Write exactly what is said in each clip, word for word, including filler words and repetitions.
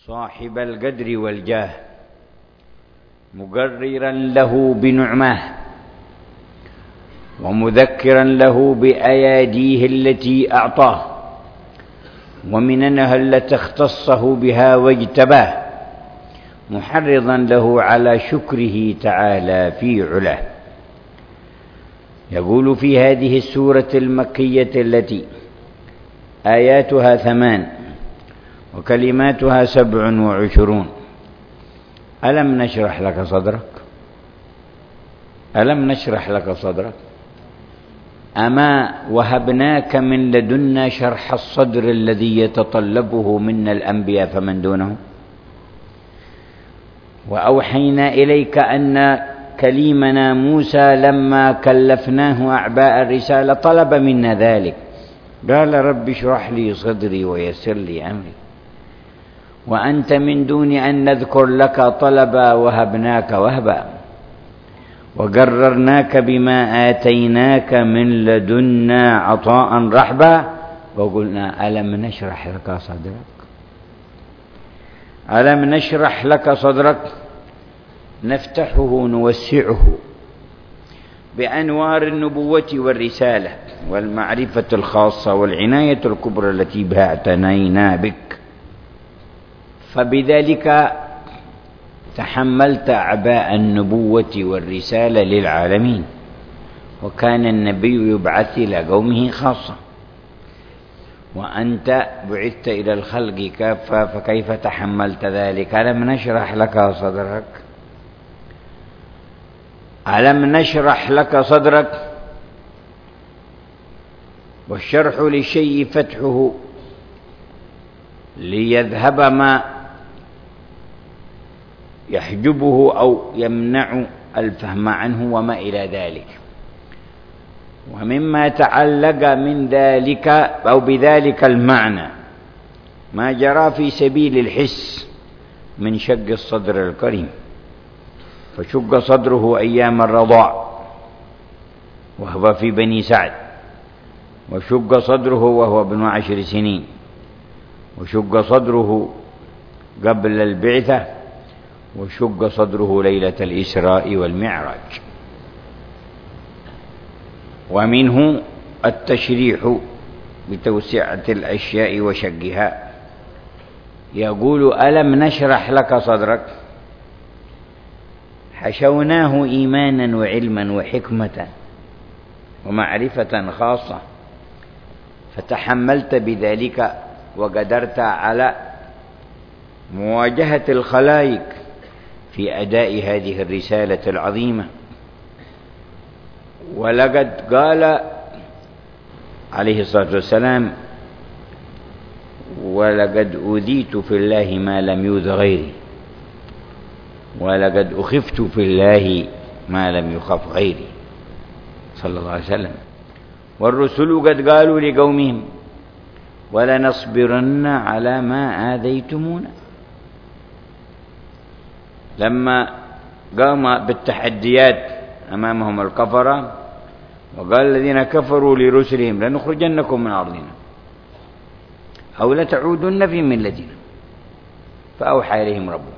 صاحب القدر والجاه مقررا له بنعماه ومذكرا له بأياديه التي أعطاه ومننها التي اختصه بها واجتباه محرضا له على شكره تعالى في علاه. يقول في هذه السورة المكية التي آياتها ثمان وكلماتها سبع وعشرون: ألم نشرح لك صدرك؟ ألم نشرح لك صدرك؟ أما وهبناك من لدنا شرح الصدر الذي يتطلبه منا الأنبياء فمن دونهم؟ وأوحينا إليك أن كليمنا موسى لما كلفناه أعباء الرسالة طلب منا ذلك، قال رب اشرح لي صدري ويسر لي أمري، وأنت من دون أن نذكر لك طلبا وهبناك وهبا وقررناك بما آتيناك من لدنا عطاء رحبا وقلنا ألم نشرح لك صدرك؟ ألم نشرح لك صدرك نفتحه نوسعه بأنوار النبوة والرسالة والمعرفة الخاصة والعناية الكبرى التي بها اعتنينا بك، فبذلك تحملت أعباء النبوة والرسالة للعالمين، وكان النبي يبعث إلى قومه خاصة، وأنت بعثت إلى الخلق كافة، فكيف تحملت ذلك؟ ألم نشرح لك صدرك؟ ألم نشرح لك صدرك؟ والشرح للشيء فتحه ليذهب ما يحجبه أو يمنع الفهم عنه وما إلى ذلك. ومما تعلق من ذلك أو بذلك المعنى ما جرى في سبيل الحس من شق الصدر الكريم، فشق صدره أيام الرضاع وهو في بني سعد، وشق صدره وهو ابن عشر سنين، وشق صدره قبل البعثة، وشق صدره ليلة الإسراء والمعراج. ومنه التشريح بتوسعة الأشياء وشقها. يقول ألم نشرح لك صدرك؟ حشوناه إيمانا وعلما وحكمة ومعرفة خاصة، فتحملت بذلك وقدرت على مواجهة الخلائق في أداء هذه الرسالة العظيمة. ولقد قال عليه الصلاة والسلام: ولقد أوذيت في الله ما لم يؤذ غيري، ولقد أخفت في الله ما لم يخف غيري، صلى الله عليه وسلم. والرسل قد قالوا لقومهم: ولنصبرن على ما آذيتمونا، لما قام بالتحديات أمامهم الكفرة وقال الذين كفروا لرسلهم: لنخرجنكم من أرضنا أو لتعودن في ملتنا، فأوحى إليهم ربهم: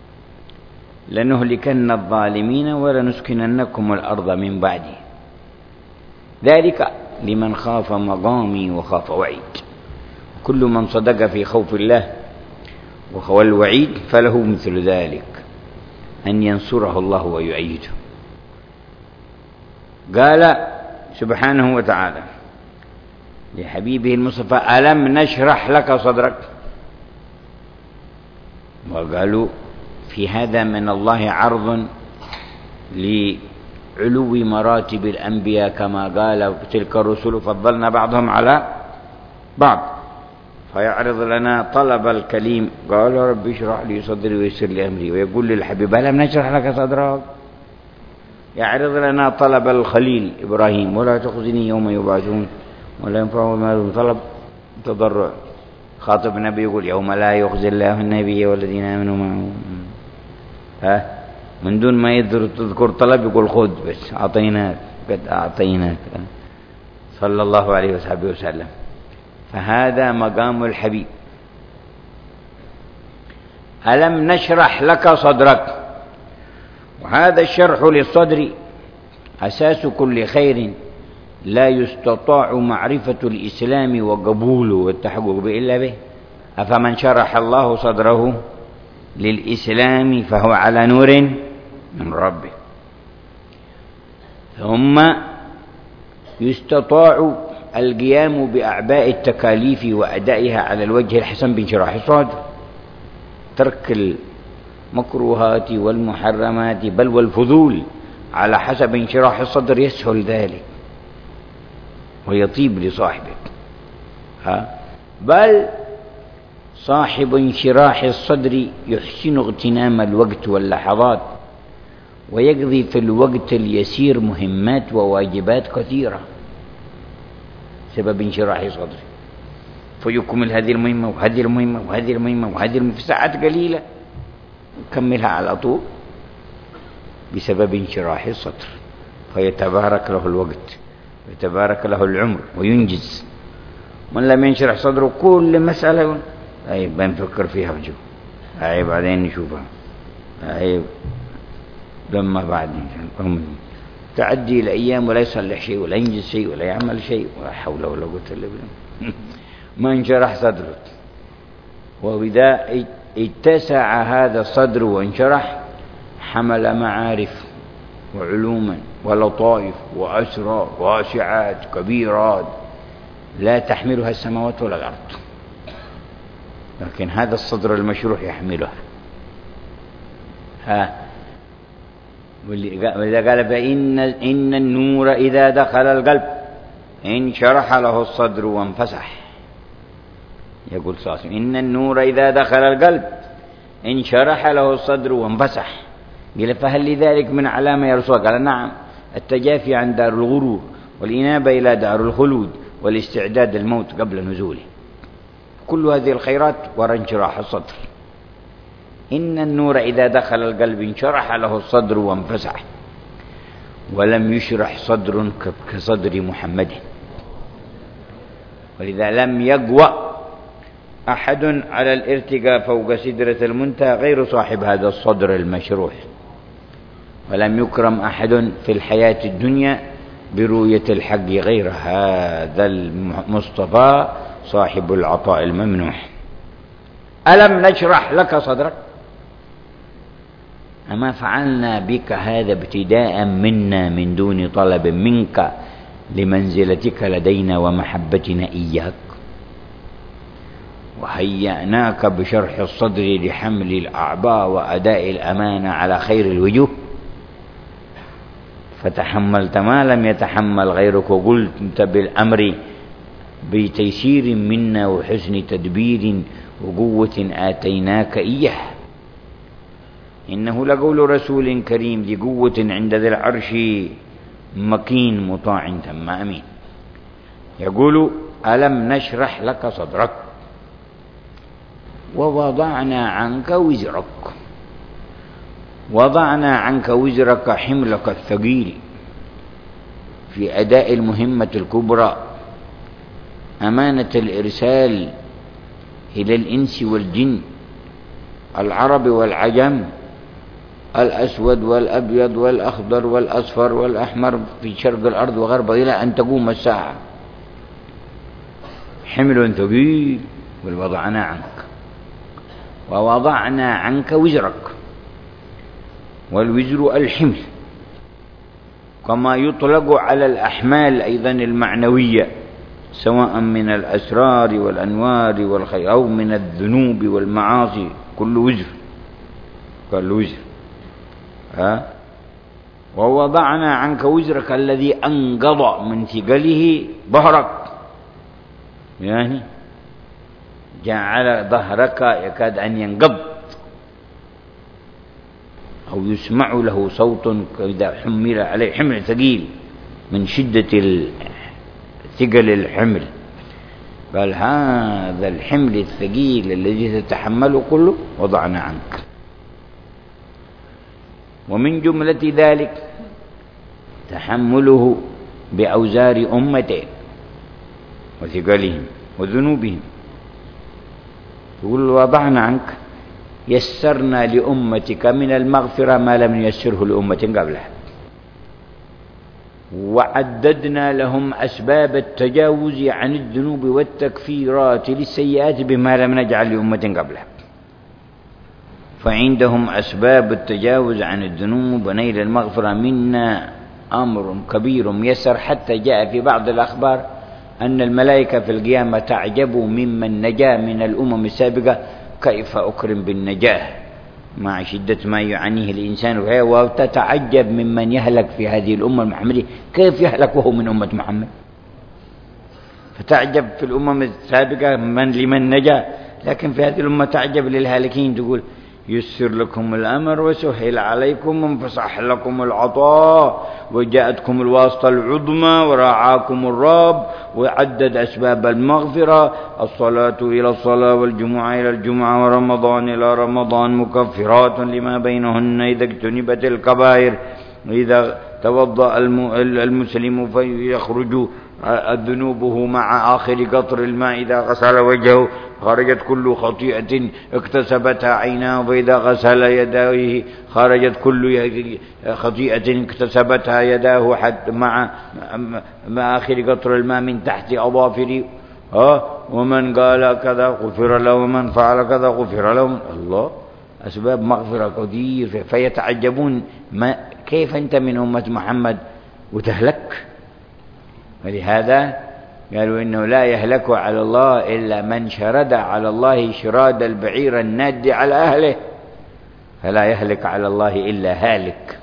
لنهلكن الظالمين ولنسكننكم الأرض من بعده، ذلك لمن خاف مقامي وخاف وعيد. كل من صدق في خوف الله والوعيد فله مثل ذلك، أن ينصره الله ويؤيده. قال سبحانه وتعالى لحبيبه المصطفى: ألم نشرح لك صدرك؟ وقالوا في هذا من الله عرض لعلو مراتب الأنبياء، كما قال: تلك الرسل فضلنا بعضهم على بعض. فيعرض لنا طلب الكليم، قال: رب اشرح لي صدري ويسر لي أمري. ويقول للحبيب: ألم نشرح لك صدرك؟ يعرض لنا طلب الخليل إبراهيم: ولا تخزني يوم يبعثون ولا ينفع مال طلب تضرع. خاطب النبي يقول: يوم لا يخزي الله النبي والذين آمنوا معه. ها من دون ما تذكر طلب يقول: خذ بس، أعطيناك، قد أعطيناك، صلى الله عليه وصحبه وسلم. فهذا مقام الحبيب. ألم نشرح لك صدرك. وهذا الشرح للصدر أساس كل خير، لا يستطاع معرفة الإسلام وقبوله والتحقق به إلا به. أفمن شرح الله صدره للإسلام فهو على نور من ربه. ثم يستطاع القيام بأعباء التكاليف وأدائها على الوجه الحسن بانشراح الصدر، ترك المكروهات والمحرمات بل والفضول على حسب انشراح الصدر يسهل ذلك ويطيب لصاحبه. ها بل صاحب انشراح الصدر يحسن اغتنام الوقت واللحظات، ويقضي في الوقت اليسير مهمات وواجبات كثيرة سبب انشراح صدره، فيكمل هذه المهمة وهذه المهمة وهذه المهمة وهذه المهمة في ساعات قليلة يكملها على طول بسبب انشراح الصدر، فيتبارك له الوقت ويتبارك له العمر وينجز. من لم ينشرح صدره كل مسألة أي بنفكر فيها وجو أي بعدين نشوفها أي لما بعد تعدي الأيام ولا يصلح شيء ولا ينجز شيء ولا يعمل شيء، ولا حول ولا قوة إلا بالله. ما انشرح صدره. وإذا اتسع هذا الصدر وانشرح حمل معارف وعلوما ولطائف وأسرار واسعات كبيرات لا تحملها السماوات ولا الأرض، لكن هذا الصدر المشروح يحملها. ها ولذا قال فإن إن النور إذا دخل القلب انشرح له الصدر وانفسح. يقول صلى الله عليه وسلم إن النور إذا دخل القلب انشرح له الصدر وانفسح. قال فهل لذلك من علامة يا رسول الله؟ قال نعم، التجافي عن دار الغرور والإنابة إلى دار الخلود والاستعداد للموت قبل نزوله. كل هذه الخيرات وراء انشراح الصدر. إن النور إذا دخل القلب انشرح له الصدر وانفسح. ولم يشرح صدر كصدر محمد، ولذا لم يقوى أحد على الارتقاء فوق سدرة المنتهى غير صاحب هذا الصدر المشروح، ولم يكرم أحد في الحياة الدنيا برؤية الحق غير هذا المصطفى صاحب العطاء الممنوح. ألم نشرح لك صدرك؟ أما فعلنا بك هذا ابتداء منا من دون طلب منك لمنزلتك لدينا ومحبتنا إياك، وهيأناك بشرح الصدر لحمل الأعباء وأداء الأمانة على خير الوجوه، فتحملت ما لم يتحمل غيرك، وقلت بالأمر بتيسير منا وحسن تدبير وقوة آتيناك إياه. إنه لقول رسول كريم ذي قوة عند ذي العرش مكين مطاع ثم أمين. يقول ألم نشرح لك صدرك ووضعنا عنك وزرك. وضعنا عنك وزرك حملك الثقيل في أداء المهمة الكبرى، أمانة الإرسال إلى الإنس والجن، العرب والعجم، الأسود والأبيض والأخضر والأصفر والأحمر في شرق الأرض وغربها إلى أن تقوم الساعة. حمل ثقيل. ووضعنا عنك ووضعنا عنك وزرك. والوزر الحمل، كما يطلق على الأحمال أيضا المعنوية، سواء من الأسرار والأنوار والخير أو من الذنوب والمعاصي، كل وزر كل وزر. ها ووضعنا عنك وزرك الذي أنقض من ثقله ظهرك، يعني جعل ظهرك يكاد أن ينقض أو يسمع له صوت إذا حمل عليه حمل ثقيل من شدة ثقل الحمل. بل هذا الحمل الثقيل الذي تتحمله كله وضعنا عنك. ومن جملة ذلك تحمله بأوزار أمته وثقلهم وذنوبهم. يقول وضعنا عنك يسرنا لأمتك من المغفرة ما لم ييسره لأمة قبلها، وعددنا لهم أسباب التجاوز عن الذنوب والتكفيرات للسيئات بما لم نجعل لأمة قبلها. فعندهم أسباب التجاوز عن الذنوب ونيل المغفرة منا أمر كبير ميسر، حتى جاء في بعض الأخبار أن الملائكة في القيامة تعجب ممن نجا من الأمم السابقة، كيف أكرم بالنجاة مع شدة ما يعانيه الإنسان، وتتعجب ممن يهلك في هذه الأمة المحمدية، كيف يهلك وهو من أمة محمد؟ فتعجب في الأمم السابقة من لمن نجا، لكن في هذه الأمة تعجب للهالكين، تقول يسر لكم الأمر وسهل عليكم وانفصح لكم العطاء وجاءتكم الواسطة العظمى وراعاكم الرب، وعدد أسباب المغفرة: الصلاة إلى الصلاة والجمعة إلى الجمعة ورمضان إلى رمضان مكفرات لما بينهن إذا اجتنبت الكبائر. إذا توضأ المسلم فيخرج ذنوبه مع آخر قطر الماء، إذا غسل وجهه خرجت كل خطيئة اكتسبتها عيناه، فإذا غسل يديه خرجت كل خطيئة اكتسبتها يداه حتى مع مع آخر قطر الماء من تحت أظافره. ومن قال كذا غفر له ومن فعل كذا غفر له. الله، أسباب مغفرة كثير، فيتعجبون ما كيف أنت من أمة محمد وتهلك. ولهذا قالوا إنه لا يهلك على الله إلا من شرد على الله شراد البعير الناد على أهله، فلا يهلك على الله إلا هالك.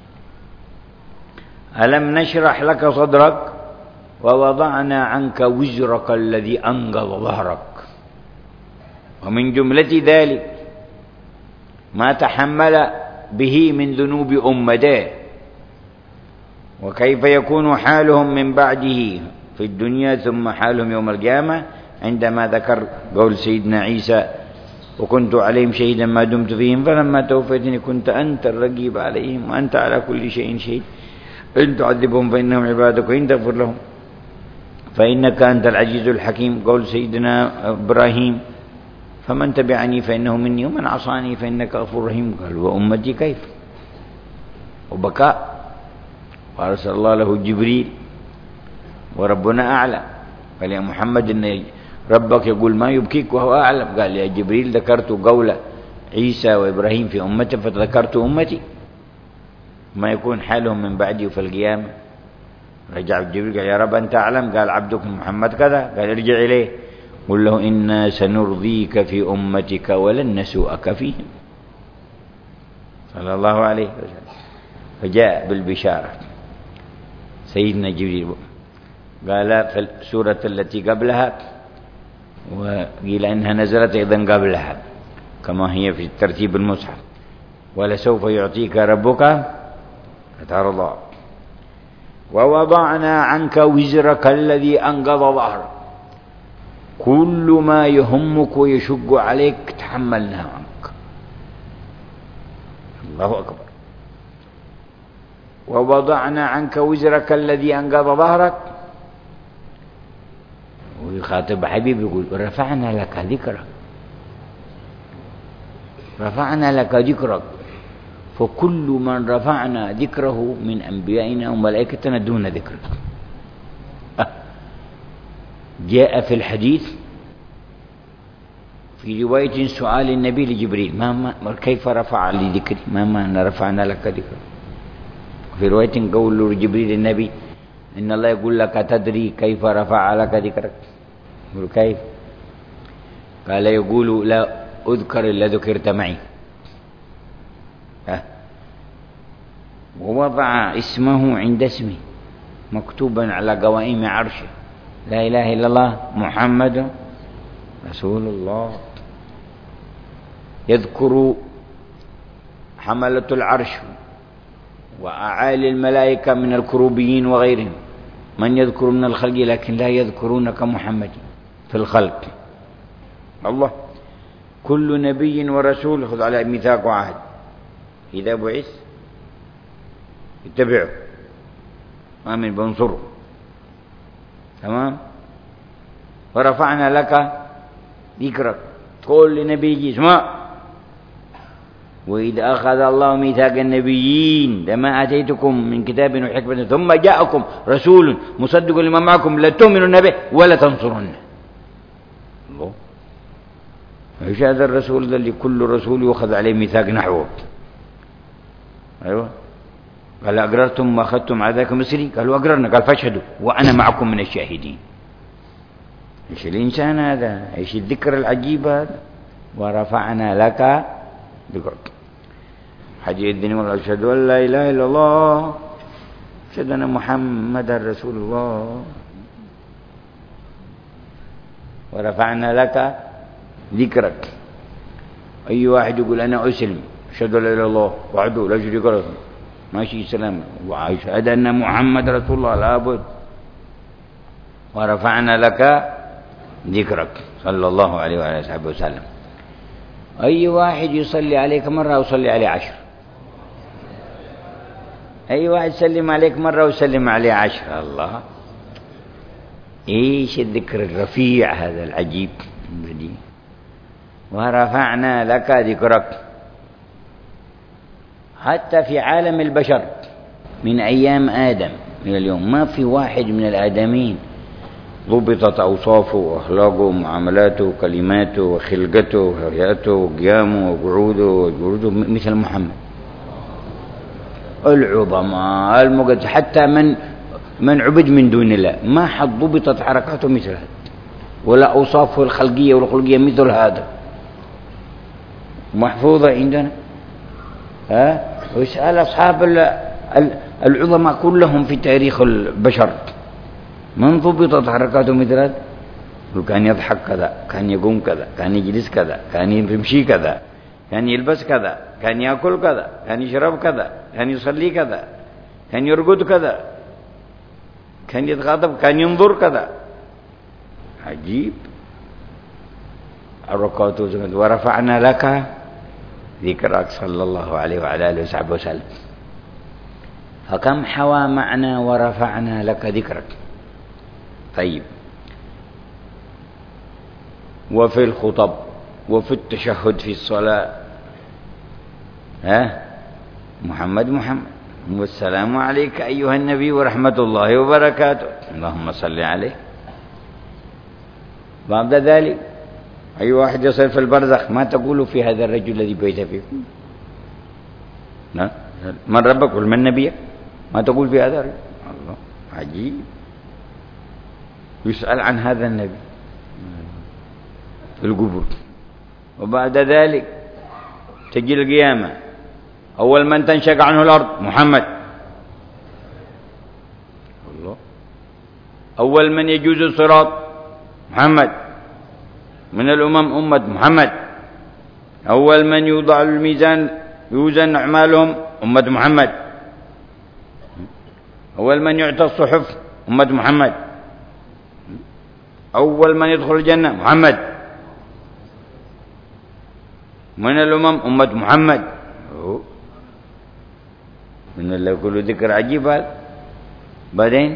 ألم نشرح لك صدرك ووضعنا عنك وزرك الذي أنقض ظهرك. ومن جملة ذلك ما تحمل به من ذنوب أمته، وكيف يكون حالهم من بعده في الدنيا ثم حالهم يوم القيامة، عندما ذكر قول سيدنا عيسى: وكنت عليهم شهيدا ما دمت فيهم فلما توفيتني كنت أنت الرقيب عليهم وأنت على كل شيء شهيد إن تعذبهم فإنهم عبادك وإن تغفر لهم فإنك أنت العزيز الحكيم. قول سيدنا إبراهيم: فمن تبعني فإنه مني ومن عصاني فإنك غفور رحيم. قال: وأمتي كيف؟ وبكاء. وأرسل الله له جبريل وربنا أعلم. قال: يا محمد إن ربك يقول ما يبكيك وهو أعلم. قال: يا جبريل ذكرت قول عيسى وإبراهيم في أمته فذكرت أمتي، ما يكون حالهم من بعدي وفي القيامة. رجع جبريل قال: يا رب أنت أعلم. قال: عبدك محمد كذا. قال: ارجع إليه قل له إنا سنرضيك في أمتك ولن نسوءك فيهم، صلى الله عليه وسلم. فجاء بالبشارة سيدنا جبريل. قال في السورة التي قبلها، وقيل إنها نزلت أيضا قبلها كما هي في ترتيب المصحف: ولسوف يعطيك ربك فترضى ووضعنا عنك وزرك الذي أنقض ظهرك. كل ما يهمك ويشق عليك تحملناه عنك. الله أكبر. ووضعنا عنك وزرك الذي أنقض ظهرك. ويخاطب حبيب يقول: رفعنا لك ذكرك، رفعنا لك ذكرك. فكل من رفعنا ذكره من أنبيائنا وملائكتنا دون ذكر. جاء في الحديث في رواية سؤال النبي لجبريل: ما ما كيف رفع لي ذكري؟ ما معنى رفعنا لك ذكرك؟ في رواية قول جبريل النبي: إن الله يقول لك تدري كيف رفع لك ذكرك؟ يقول: كيف؟ قال: يقول: لا أذكر إلا ذكرت معي. أه. ووضع اسمه عند اسمه مكتوبا على قوائم عرشه: لا إله إلا الله محمد رسول الله. يذكر حملة العرش وأعالي الملائكة من الكروبيين وغيرهم من يذكر من الخلق، لكن لا يذكرون كمحمد في الخلق. الله كل نبي ورسول خذ على ميثاق وعهد إذا بعث اتبعه آمن بانصره. تمام. ورفعنا لك ذكرك. كل نبي يجي اسمع وإذا أخذ الله ميثاق النبيين لما آتيتكم من كتاب وحكمة ثم جاءكم رسول مصدق لما معكم لتؤمنون به ولا تنصرونه. الله، ايش هذا الرسول اللي كل رسول يؤخذ عليه ميثاق نحوه؟ أيوة، قال أقررتم ما أخذتم على ذاك مصري؟ قالوا أقررنا. قال فاشهدوا وأنا معكم من الشاهدين. ايش الإنسان هذا؟ ايش الذكر العجيب هذا؟ ورفعنا لك ذكرك. حجي الدين والله أشهد أن لا إله إلا الله أشهد أن محمد رسول الله. ورفعنا لك ذكرك. أي واحد يقول أنا أسلم أشهد أن لا إله إلا الله وحده لا شريك له ماشي سلام وأشهد أن محمد رسول الله لابد. ورفعنا لك ذكرك صلى الله عليه وعلى آله وسلم. أي واحد يصلي عليك مرة ويصلي عليه عشر. أي واحد يسلم عليك مرة ويسلم عليه عشر. الله، إيش الذكر الرفيع هذا العجيب. ورفعنا لك ذكرك. حتى في عالم البشر من أيام آدم إلى اليوم ما في واحد من الآدمين ضبطت أوصافه وأخلاقه ومعاملاته وكلماته وخلقته وهيئته وقيامه وقعوده وجروده مثل محمد. العظماء المقدس حتى من من عبد من دون الله ما حد ضبطت حركاته مثل هذا ولا أوصافه الخلقية والخلقية مثل هذا محفوظة عندنا. ها ويسأل أصحاب العظماء كلهم في تاريخ البشر من ضبطت حركاته مثل هذا. كان يضحك كذا، كان يقوم كذا، كان يجلس كذا، كان يمشي كذا، كان يلبس كذا، كان يأكل كذا، كان يشرب كذا، كان يصلي كذا، كان يرقد كذا، كان يتغاضب، كان ينظر كذا. عجيب حركاته. ورفعنا لك ذكرك صلى الله عليه وعلى آله وصحبه وسلم. فكم حوى معنى ورفعنا لك ذكرك. طيب، وفي الخطب وفي التشهد في الصلاة ها محمد محمد والسلام عليك أيها النبي ورحمة الله وبركاته اللهم صل عليه. بعد ذلك أي واحد يصل في البرزخ ما تقول في هذا الرجل الذي بيت فيكم؟ من ربك ومن نبيك؟ ما تقول في هذا الرجل؟ الله، عجيب. يسأل عن هذا النبي في القبور. وبعد ذلك تجي القيامة أول من تنشق عنه الأرض محمد. الله، أول من يجوز الصراط محمد. من الأمم أمة محمد. أول من يوضع الميزان يوزن أعمالهم أمة محمد. أول من يعطى الصحف أمة محمد. أول من يدخل الجنة محمد. من الأمم أمة محمد. من الله كل ذكر عجيب هذا. بعدين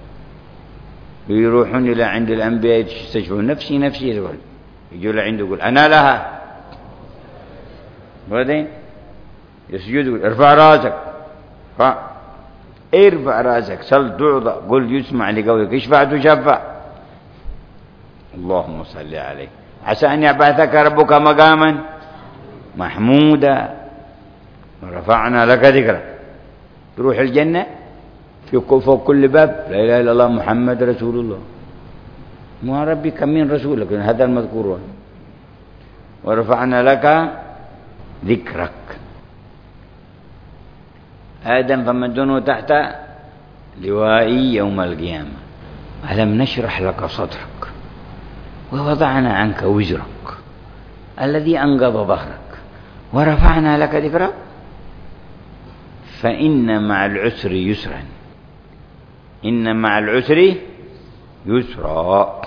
يروحون إلى عند الأنبياء يستشفون نفسي نفسي يقول يجوا لعنده يقول أنا لها. بعدين يسجد يقول ارفع راسك ارفع راسك سل تعطى قل يسمع لقولك اشفع تشفع. اللهم صل عليه. عسى أن يبعثك ربك مقاما محمودا ورفعنا لك ذكرك. تروح الجنة في فوق كل باب لا إله إلا الله محمد رسول الله. ما ربي كم من رسولك هذا المذكور. ورفعنا لك ذكرك. آدم فمن دونه تحت لوائي يوم القيامة. ألم نشرح لك صدرك ووضعنا عنك وزرك الذي أنقض ظهرك ورفعنا لك ذكرك فإن مع العسر يسرا. إن مع العسر يسرا.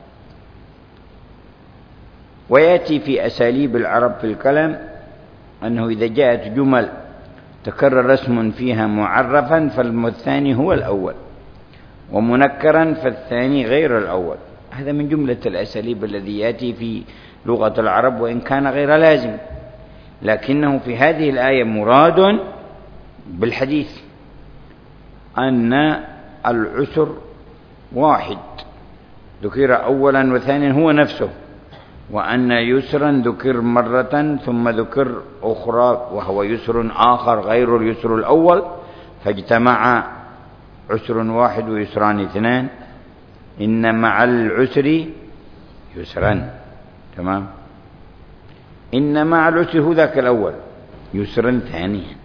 ويأتي في أساليب العرب في الكلام أنه إذا جاءت جمل تكرر اسم فيها معرفا فالثاني هو الأول ومنكرا فالثاني غير الأول. هذا من جملة الأساليب الذي يأتي في لغة العرب وإن كان غير لازم. لكنه في هذه الآية مراد بالحديث أن العسر واحد ذكر أولا وثانيا هو نفسه، وأن يسرا ذكر مرة ثم ذكر أخرى وهو يسر آخر غير اليسر الأول، فاجتمع عسر واحد ويسران اثنان. إن مع العسر يسرا، تمام. إن مع العسر هو ذاك الأول، يسرا ثانيا.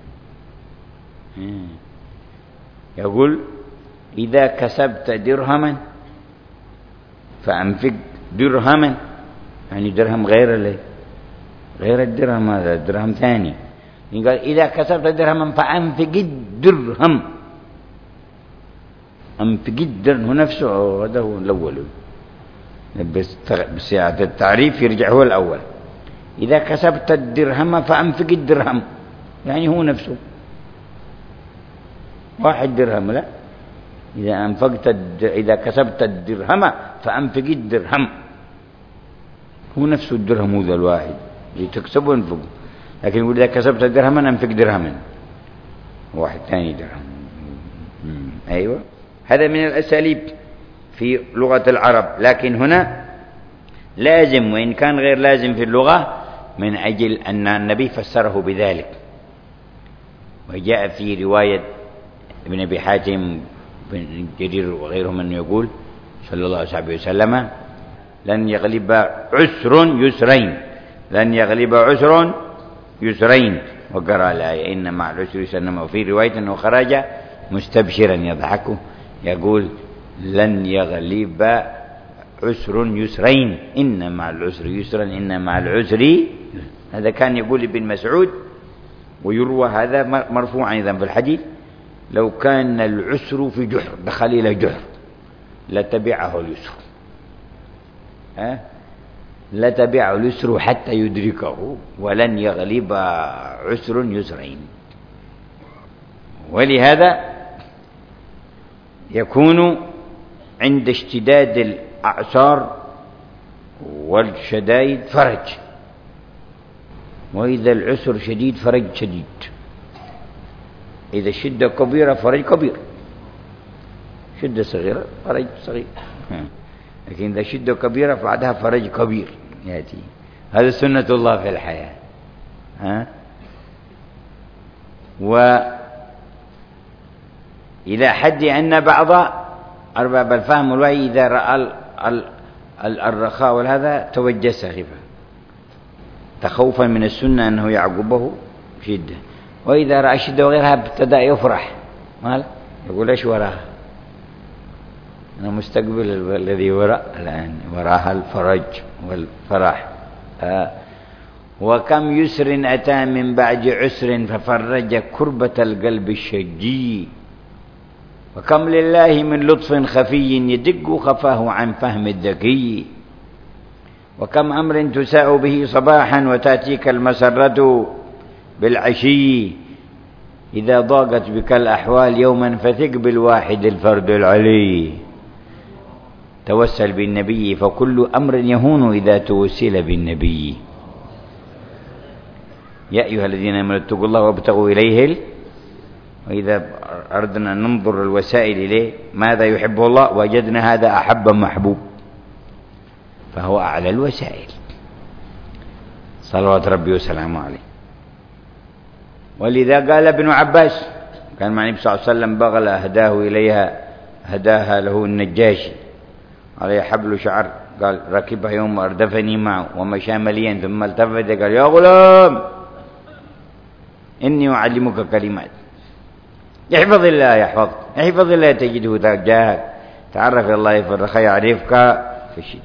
يقول إذا كسبت درهما فأنفق درهما، يعني درهم غير اللي غير الدرهم، هذا درهم ثاني. قال إذا كسبت درهما فأنفق الدرهم، أنفق الدرهم هو نفسه، هذا هو الأول، بس بسعة التعريف يرجع هو الأول. إذا كسبت الدرهم فأنفق الدرهم، يعني هو نفسه واحد درهم. لا، إذا أنفقت الد... إذا كسبت الدرهم فأنفق الدرهم، هو نفس الدرهم، هو ذا الواحد اللي تكسبه وانفقه. لكن يقول إذا كسبت درهما أنفق درهما، واحد ثاني درهم. أيوة، هذا من الأساليب في لغة العرب، لكن هنا لازم وإن كان غير لازم في اللغة، من أجل أن النبي فسره بذلك. وجاء في رواية ابن أبي حاتم بن جرير وغيرهم أنه يقول صلى الله عليه وسلم: لن يغلب عسر يسرين، لن يغلب عسر يسرين. وقرأ الآية إن مع العسر يسرا. وفي رواية أنه خرج مستبشرا يضحك يقول: لن يغلب عسر يسرين، إن مع العسر يسرا، إن مع العسر. هذا كان يقول ابن مسعود، ويروى هذا مرفوعا أيضا في الحديث: لو كان العسر في جحر دخل إلى جحر لتبعه اليسر، أه؟ لتبعه اليسر حتى يدركه، ولن يغلب عسر يسرين. ولهذا يكون عند اشتداد الأعسار والشدائد فرج، وإذا العسر شديد فرج شديد. إذا الشدة كبيرة فرج كبير، شدة صغيرة فرج صغير، لكن إذا شدة كبيرة بعدها فرج كبير يأتي. هذا سنة الله في الحياة. ها؟ وإلى حد أن بعض أرباب الفهم والوعي إذا رأى الرخاء والهذا توجس خفا تخوفا من السنة أنه يعقبه شدة، وإذا رأى الشدة وغيرها ابتدأ يفرح، مال يقول: إيش وراها؟ أنا مستقبل الذي وراء الآن، وراها الفرج والفرح. آه. وكم يسر أتى من بعد عسر ففرج كربة القلب الشجي، وكم لله من لطف خفي يدق خفاه عن فهم الذكي، وكم أمر تساء به صباحا وتأتيك المسرة بالعشي، إذا ضاقت بك الأحوال يوما فثق بالواحد الفرد العلي، توسل بالنبي فكل أمر يهون إذا توسل بالنبي. يا أيها الذين آمنوا اتقوا الله وابتغوا إليه، وإذا أردنا أن ننظر الوسائل إليه ماذا يحبه الله وجدنا هذا أحب محبوب، فهو أعلى الوسائل صلوات ربي وسلامه عليه. ولذا قال ابن عباس، كان مع النبي صلى الله عليه وسلم بغلة هداه إليها، هداها له النجاشي عليه حبل شعر، قال: ركبها يوم أردفني معه ومشى مليا، ثم التفت قال: يا غلام إني أعلمك كلمات، احفظ الله يحفظك، احفظ الله تجده تجاهك، تعرف إلى الله في الرخاء يعرفك في الشدة،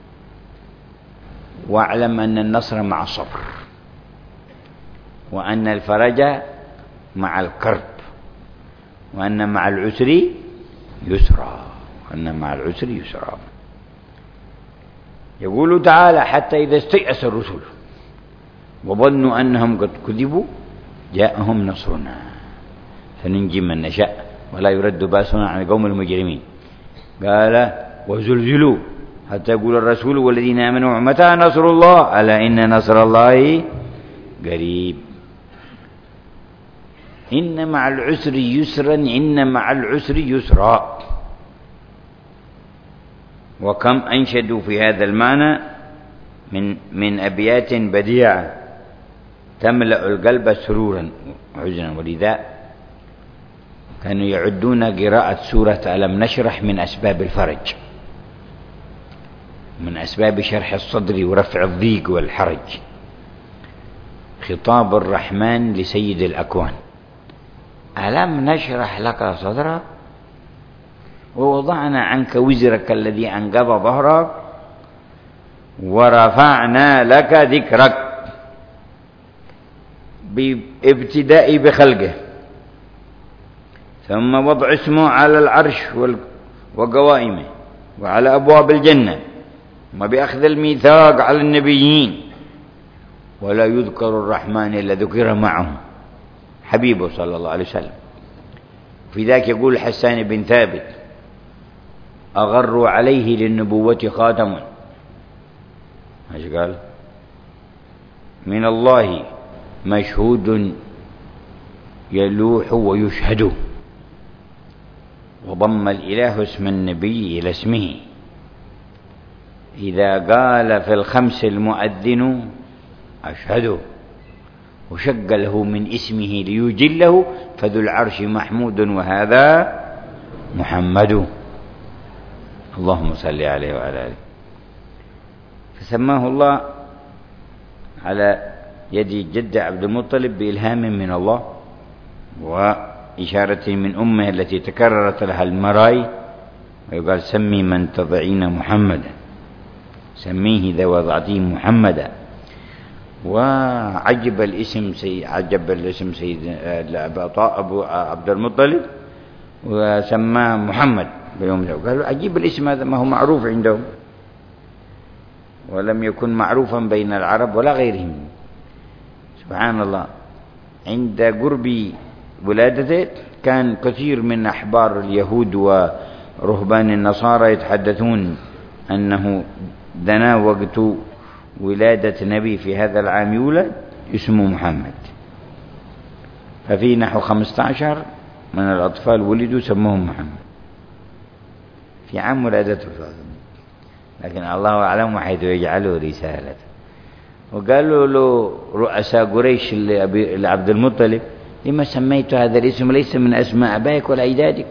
واعلم أن النصر مع الصبر، وأن الفرج مع الكرب، وأن مع العسر يسرا، وأن مع العسر يسرا. يقول تعالى: حتى إذا استيأس الرسل وظنوا أنهم قد كذبوا جاءهم نصرنا فننجي من نشاء ولا يرد باسنا عن القوم المجرمين. قال: وزلزلوا حتى يقول الرسول والذين آمنوا متى نصر الله، ألا إن نصر الله قريب. إن مع العسر يسرا، إن مع العسر يسرا. وكم أنشدوا في هذا المعنى من من أبيات بديعة تملأ القلب سرورا وحزنا. ولذا كانوا يعدون قراءة سورة ألم نشرح من أسباب الفرج، من أسباب شرح الصدر ورفع الضيق والحرج. خطاب الرحمن لسيد الأكوان: ألم نشرح لك صدرك ووضعنا عنك وزرك الذي أنقض ظهرك ورفعنا لك ذكرك. بابتداء بخلقه، ثم وضع اسمه على العرش وقوائمه وعلى أبواب الجنة، وبأخذ الميثاق على النبيين. ولا يذكر الرحمن إلا ذكر معه حبيبه صلى الله عليه وسلم. في ذاك يقول حسان بن ثابت: أغر عليه للنبوة خاتم. ايش قال؟ من الله مشهود يلوح ويشهد. وضم الإله اسم النبي إلى اسمه. إذا قال في الخمس المؤذن أشهد، وشق له من اسمه ليجله، فذو العرش محمود وهذا محمد. اللهم صل عليه وعلى آله. فسماه الله على يد جد عبد المطلب بإلهام من الله وإشارة من أمه التي تكررت لها المراي، ويقال: سمي من تضعين محمدا، سميه إذا وضعتيه محمدا. وعجب الاسم سي عجب الاسم سيد أبو عبد المطلب وسماه محمد بيوم ذا. قالوا: عجيب الاسم هذا، ما هو معروف عندهم، ولم يكن معروفا بين العرب ولا غيرهم. سبحان الله. عند قرب ولادته كان كثير من أحبار اليهود ورهبان النصارى يتحدثون أنه دنا وقت ولادة نبي في هذا العام يولد اسمه محمد. ففي نحو خمسة عشر من الأطفال ولدوا سموهم محمد في عام ولادته، لكن الله أعلم حيث يجعله رسالة. وقالوا له رؤساء قريش لعبد المطلب: لما سميت هذا الاسم؟ ليس من أسماء أبائك ولا أجدادك.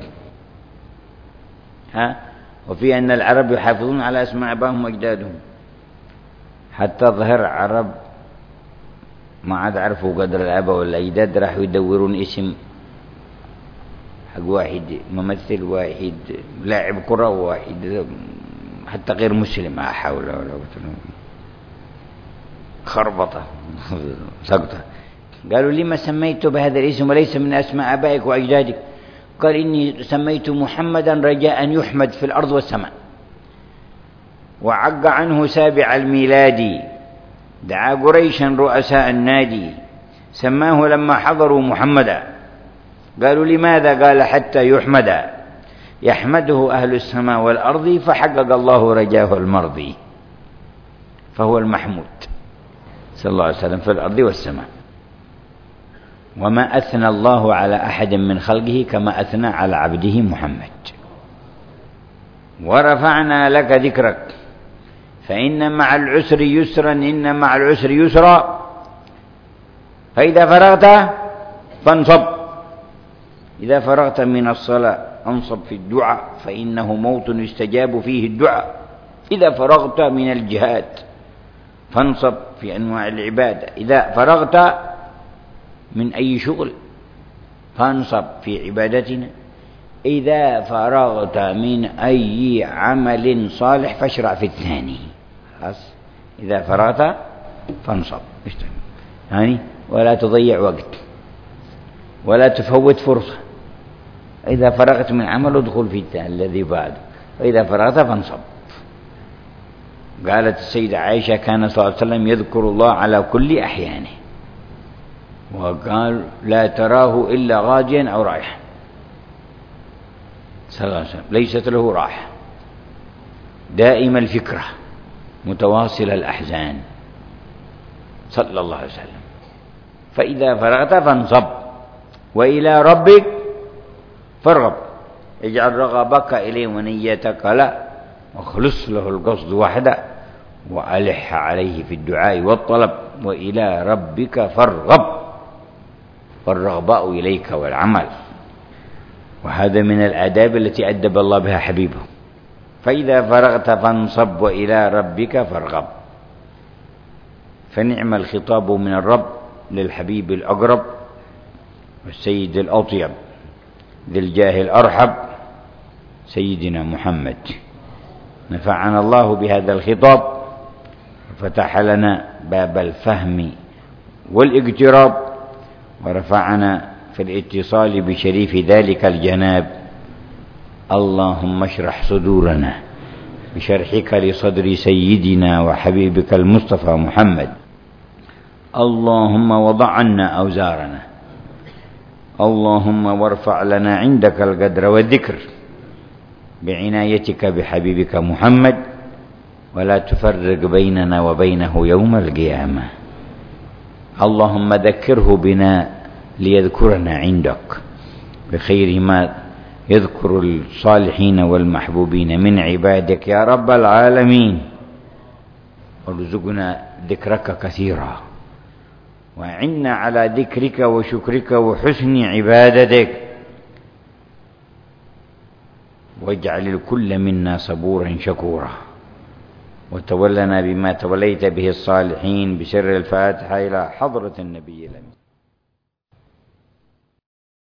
ها؟ وفي أن العرب يحافظون على أسماء أبائهم وأجدادهم، حتى ظهر عرب ما عاد عرفوا قدر الآباء والأجداد، راحوا يدورون اسم حق واحد ممثل، واحد لاعب كرة، واحد حتى غير مسلم. لا حول ولا قوة، خربطة سقطة. قالوا: لما سميت بهذا الاسم وليس من أسماء أبائك وأجدادك؟ قال: إني سميت محمدا رجاء أن يحمد في الأرض والسماء. وعق عنه سابع الميلاد، دعا قريشا رؤساء النادي، سماه لما حضروا محمدا. قالوا: لماذا؟ قال: حتى يحمد، يحمده أهل السماء والأرض، فحقق الله رجاه المرضي، فهو المحمود صلى الله عليه وسلم في الأرض والسماء. وما أثنى الله على أحد من خلقه كما أثنى على عبده محمد. ورفعنا لك ذكرك فإن مع العسر يسرا، إن مع العسر يسرا، فإذا فرغت فانصب. إذا فرغت من الصلاة انصب في الدعاء، فإنه موطن يستجاب فيه الدعاء. إذا فرغت من الجهاد فانصب في أنواع العبادة. إذا فرغت من أي شغل فانصب في عبادتنا. إذا فرغت من أي عمل صالح فاشرع في الثاني. خلاص، إذا فرغت فانصب يعني، ولا تضيع وقت ولا تفوت فرصة. إذا فرغت من عمل ادخل في الثاني الذي بعده، وإذا فرغت فانصب. قالت السيدة عائشة: كان صلى الله عليه وسلم يذكر الله على كل أحيانه، وقال: لا تراه إلا غاديا أو رايحا صلى الله عليه وسلم، ليست له راحة، دائم الفكرة، متواصل الأحزان صلى الله عليه وسلم. فإذا فرغت فانصب وإلى ربك فارغب. اجعل رغبك إليه ونيتك لا، واخلص له القصد وحده، وألح عليه في الدعاء والطلب. وإلى ربك فارغب، والرغباء إليك والعمل. وهذا من الآداب التي أدب الله بها حبيبه. فإذا فرغت فانصب وإلى ربك فارغب. فنعم الخطاب من الرب للحبيب الأقرب والسيد الأطيب ذي الجاه الأرحب سيدنا محمد. نفعنا الله بهذا الخطاب وفتح لنا باب الفهم والاقتراب، ورفعنا في الاتصال بشريف ذلك الجناب. اللهم اشرح صدورنا بشرحك لصدر سيدنا وحبيبك المصطفى محمد. اللهم وضع عنا أوزارنا، اللهم وارفع لنا عندك القدر والذكر بعنايتك بحبيبك محمد، ولا تفرق بيننا وبينه يوم القيامة. اللهم ذكره بنا ليذكرنا عندك بخير ما يذكر الصالحين والمحبوبين من عبادك يا رب العالمين. وارزقنا ذكرك كثيرا، وعنا على ذكرك وشكرك وحسن عبادتك، واجعل الكل منا صبورا شكورا. وتولنا بما توليت به الصالحين بسر الفاتحة إلى حضرة النبي الأمين.